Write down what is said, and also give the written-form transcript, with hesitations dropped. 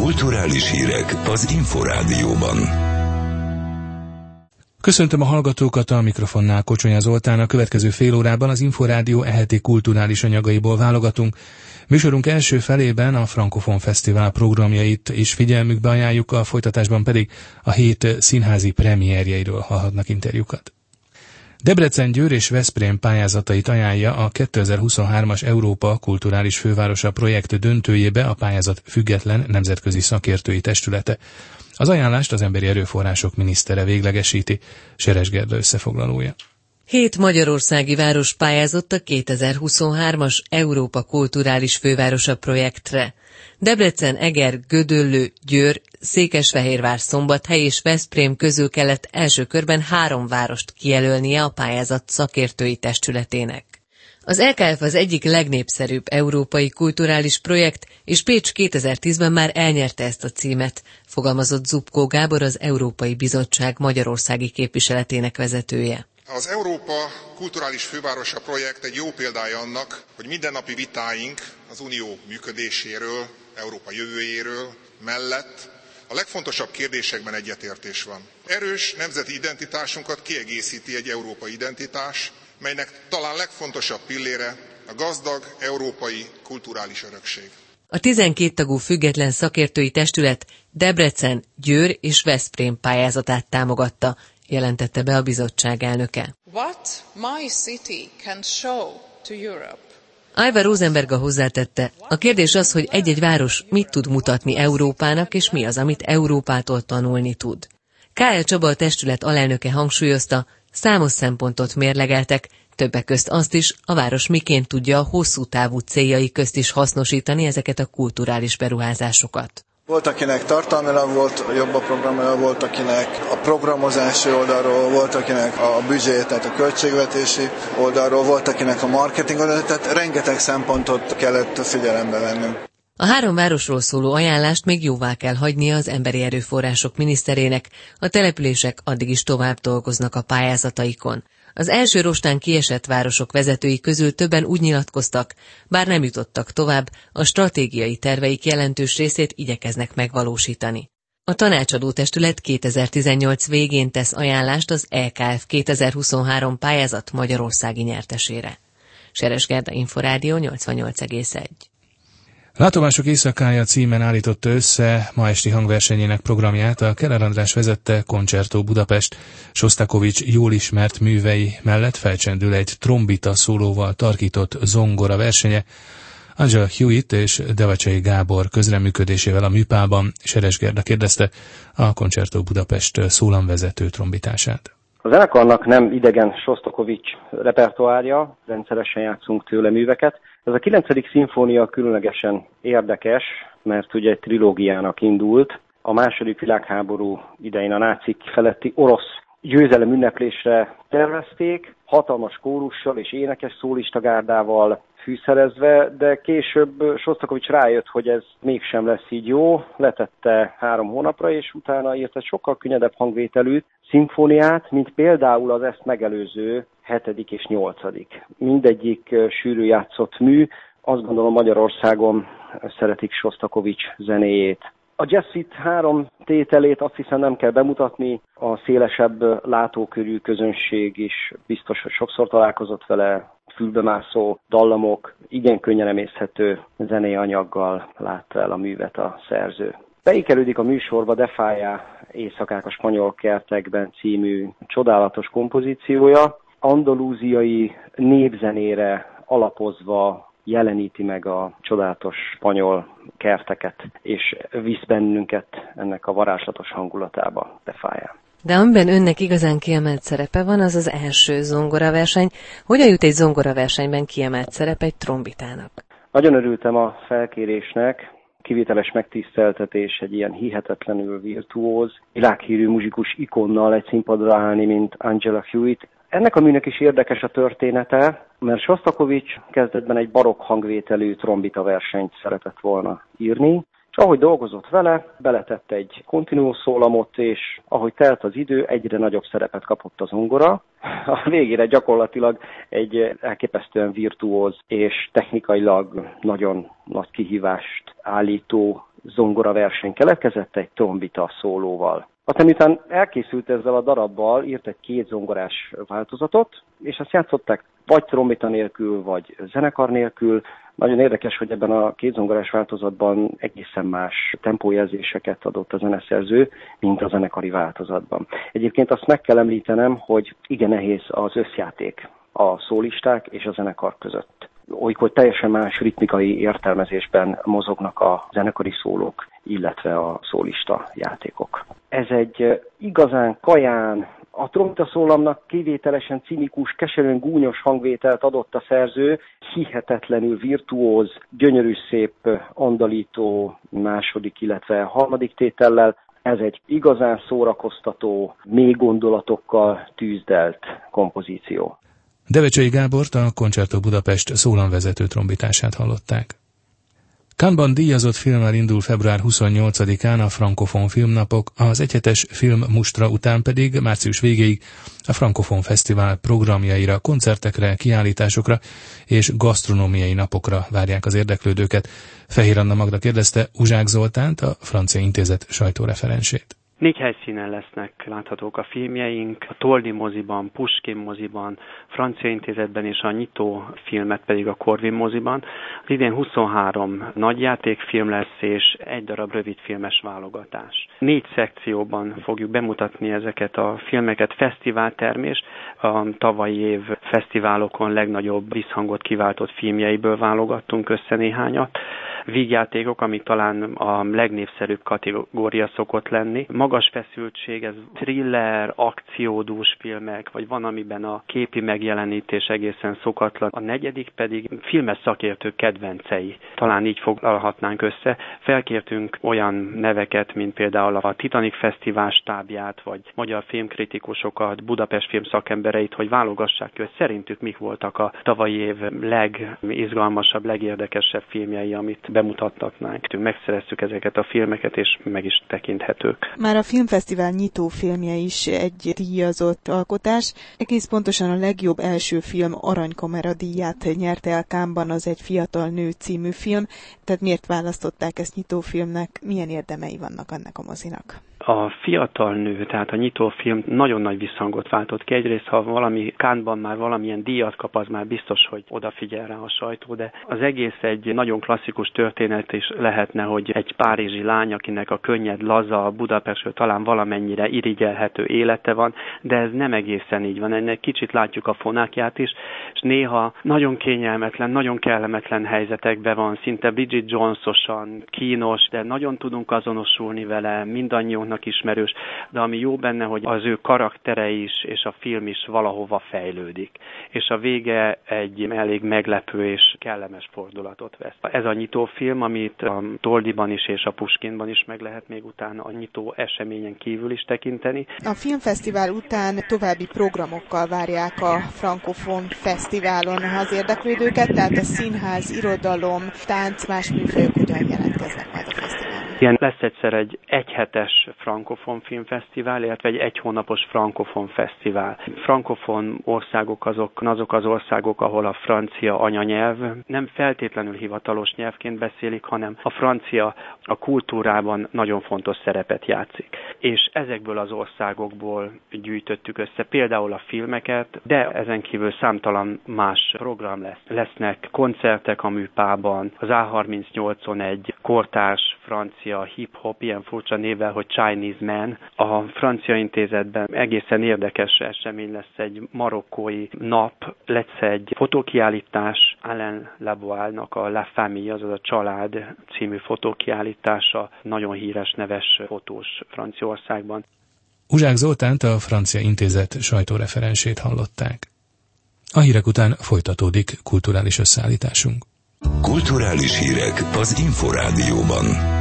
Kulturális hírek az Inforádióban. Köszöntöm a hallgatókat, a mikrofonnál Kocsonya Zoltán. A következő fél órában az Inforádió eheti kulturális anyagaiból válogatunk. Műsorunk első felében a Frankofon Fesztivál programjait is figyelmükbe ajánljuk, a folytatásban pedig a hét színházi premierjeiről hallhatnak interjúkat. Debrecen, Győr és Veszprém pályázatait ajánlja a 2023-as Európa Kulturális Fővárosa projekt döntőjébe a pályázat független nemzetközi szakértői testülete. Az ajánlást az Emberi Erőforrások minisztere véglegesíti. Seres Gerda összefoglalója. 7 magyarországi város pályázott a 2023-as Európa Kulturális Fővárosa projektre. Debrecen, Eger, Gödöllő, Győr, Székesfehérvár, Szombathely és Veszprém közül kellett első körben 3 várost kijelölnie a pályázat szakértői testületének. Az EKF az egyik legnépszerűbb európai kulturális projekt, és Pécs 2010-ben már elnyerte ezt a címet, fogalmazott Zubkó Gábor, az Európai Bizottság magyarországi képviseletének vezetője. Az Európa Kulturális Fővárosa projekt egy jó példája annak, hogy mindennapi vitáink az Unió működéséről, Európa jövőjéről mellett a legfontosabb kérdésekben egyetértés van. Erős nemzeti identitásunkat kiegészíti egy európai identitás, melynek talán legfontosabb pillére a gazdag európai kulturális örökség. A 12 tagú független szakértői testület Debrecen, Győr és Veszprém pályázatát támogatta, jelentette be a bizottság elnöke. What my city can show to Europe. Alva Rosenberga hozzátette, a kérdés az, hogy egy-egy város mit tud mutatni Európának, és mi az, amit Európától tanulni tud. K.L. Csaba, a testület alelnöke hangsúlyozta, számos szempontot mérlegeltek, többek közt azt is, a város miként tudja a hosszú távú céljai közt is hasznosítani ezeket a kulturális beruházásokat. Volt, akinek tartalmilag volt jobb a programja, volt, akinek a programozási oldalról, volt, akinek a büdzsé, tehát a költségvetési oldalról, volt, akinek a marketing oldalról, tehát rengeteg szempontot kellett figyelembe vennünk. A 3 városról szóló ajánlást még jóvá kell hagynia az Emberi Erőforrások miniszterének, a települések addig is tovább dolgoznak a pályázataikon. Az első rostán kiesett városok vezetői közül többen úgy nyilatkoztak, bár nem jutottak tovább, a stratégiai terveik jelentős részét igyekeznek megvalósítani. A tanácsadó testület 2018 végén tesz ajánlást az EKF 2023 pályázat magyarországi nyertesére. Seres Gerda, Inforádió 88,1. Látomások éjszakája címen állította össze ma esti hangversenyének programját a Keller András vezette Concerto Budapest. Sostakovics jól ismert művei mellett felcsendül egy trombita szólóval tarkított zongora versenye. Angela Hewitt és Devacsai Gábor közreműködésével a műpában. Seres Gerda kérdezte a Concerto Budapest szólamvezető trombitását. A zenekarnak nem idegen Sostakovics repertoárja, rendszeresen játszunk tőle műveket. Ez a 9. szimfónia különlegesen érdekes, mert ugye egy trilógiának indult. A második világháború idején a nácik feletti orosz győzelem ünneplésre tervezték, hatalmas kórussal és énekes szólistagárdával fűszerezve, de később Sostakovics rájött, hogy ez mégsem lesz így jó, letette 3 hónapra, és utána írt egy sokkal könnyedebb hangvételű szimfóniát, mint például az ezt megelőző 7. és 8. Mindegyik sűrű játszott mű, azt gondolom Magyarországon szeretik Sostakovics zenéjét. A Jazz Suite 3 tételét azt hiszem nem kell bemutatni, a szélesebb látókörű közönség is biztos, hogy sokszor találkozott vele, fülbemászó dallamok, igen könnyen emészhető zenei anyaggal látta el a művet a szerző. Beikerődik a műsorba De Falla Éjszakák a spanyol kertekben című csodálatos kompozíciója, andalúziai népzenére alapozva jeleníti meg a csodálatos spanyol kerteket, és visz bennünket ennek a varázslatos hangulatába, De Falla. De amiben önnek igazán kiemelt szerepe van, az az első zongoraverseny. Hogyan jut egy zongoraversenyben kiemelt szerep egy trombitának? Nagyon örültem a felkérésnek, kivételes megtiszteltetés egy ilyen hihetetlenül virtuóz, világhírű muzsikus ikonnal egy színpadra állni, mint Angela Hewitt. Ennek a műnek is érdekes a története, mert Sostakovics kezdetben egy barokk hangvételű trombita versenyt szeretett volna írni, és ahogy dolgozott vele, beletette egy continuo szólamot, és ahogy telt az idő, egyre nagyobb szerepet kapott a zongora. A végére gyakorlatilag egy elképesztően virtuóz és technikailag nagyon nagy kihívást állító zongora verseny keletkezett egy trombita szólóval. Aztán miután elkészült ezzel a darabbal, írt egy 2 zongorás változatot, és azt játszották vagy trombita nélkül, vagy zenekar nélkül. Nagyon érdekes, hogy ebben a 2 zongorás változatban egészen más tempójelzéseket adott a zeneszerző, mint a zenekari változatban. Egyébként azt meg kell említenem, hogy igen nehéz az összjáték a szólisták és a zenekar között. Olykor teljesen más ritmikai értelmezésben mozognak a zenekari szólók, illetve a szólista játékok. Ez egy igazán kaján, a trombita szólamnak kivételesen cinikus, keserűen gúnyos hangvételt adott a szerző, hihetetlenül virtuóz, gyönyörű szép, andalító második, illetve harmadik tétellel. Ez egy igazán szórakoztató, mély gondolatokkal tűzdelt kompozíció. Devecsei Gábort, a Concerto Budapest szólamvezető trombitását hallották. Cannes-ban díjazott filmmel indul február 28-án a Frankofon filmnapok, az egyhetes filmmustra után pedig március végéig a Frankofon Fesztivál programjaira, koncertekre, kiállításokra és gasztronómiai napokra várják az érdeklődőket. Fehér Anna Magda kérdezte Uzsák Zoltánt, a Francia Intézet sajtóreferensét. 4 helyszínen lesznek láthatók a filmjeink, a Toldi moziban, Puskin moziban, Francia Intézetben és a nyitó filmet pedig a Corvin moziban. Az idén 23 nagyjátékfilm lesz és 1 darab rövidfilmes válogatás. 4 szekcióban fogjuk bemutatni ezeket a filmeket. Fesztiváltermés, a tavalyi év fesztiválokon legnagyobb visszhangot kiváltott filmjeiből válogattunk össze néhányat. Vígjátékok, ami talán a legnépszerűbb kategória szokott lenni. Magas feszültség, ez thriller, akciódús filmek, vagy van, amiben a képi megjelenítés egészen szokatlan. A 4. pedig filmes szakértők kedvencei. Talán így foglalhatnánk össze. Felkértünk olyan neveket, mint például a Titanic Fesztivál stábját, vagy magyar filmkritikusokat, Budapest film szakembereit, hogy válogassák ki, hogy szerintük mik voltak a tavalyi év legizgalmasabb, legérdekesebb filmjei, amit bemutathatnánk. Megszereztük ezeket a filmeket, és meg is tekinthetők. Már a filmfesztivál nyitó filmje is egy díjazott alkotás. Egész pontosan a legjobb első film Aranykamera díját nyerte el Cannes-ban, az Egy fiatal nő című film. Tehát miért választották ezt nyitófilmnek? Milyen érdemei vannak ennek a mozinak? A fiatal nő, tehát a nyitófilm nagyon nagy visszhangot váltott ki. Egyrészt, ha valami Cannes-ban már valamilyen díjat kap, az már biztos, hogy odafigyel rá a sajtó, de az egész egy nagyon klasszikus történet is lehetne, hogy egy párizsi lány, akinek a könnyed, laza, Budapestről talán valamennyire irigyelhető élete van, de ez nem egészen így van. Ennek kicsit látjuk a fonákját is, és néha nagyon kényelmetlen, nagyon kellemetlen helyzetekben van, szinte Bridget Jones-osan, kínos, de nagyon tudunk azonosulni vele, mindannyiunknak ismerős, de ami jó benne, hogy az ő karaktere is, és a film is valahova fejlődik. És a vége egy elég meglepő és kellemes fordulatot vesz. Ez a nyitófilm, amit a Toldiban is és a Puskinban is meg lehet még utána a nyitó eseményen kívül is tekinteni. A filmfesztivál után további programokkal várják a Frankofon Fesztiválon az érdeklődőket, tehát a színház, irodalom, tánc, más műfajok hogyan jelentkeznek majd a fesztiválon? Igen, lesz egyszer egy egyhetes Frankofon filmfesztivál, illetve egy 1 hónapos Frankofon fesztivál. Frankofon országok azok az országok, ahol a francia anyanyelv nem feltétlenül hivatalos nyelvként beszélik, hanem a francia a kultúrában nagyon fontos szerepet játszik. És ezekből az országokból gyűjtöttük össze például a filmeket, de ezen kívül számtalan más program lesz. Lesznek koncertek a Műpában, az A38-on egy kortárs francia hip-hop, ilyen furcsa névvel, hogy Chinese Man. A Francia Intézetben egészen érdekes esemény lesz, egy marokkói nap, lesz egy fotókiállítás, Alain Laboile-nak a La Famille, azaz a Család című fotókiállítása, nagyon híres, neves fotós Franciaországban. Uzsák Zoltánt, a Francia Intézet sajtóreferensét hallották. A hírek után folytatódik kulturális összeállításunk. Kulturális hírek az Inforádióban.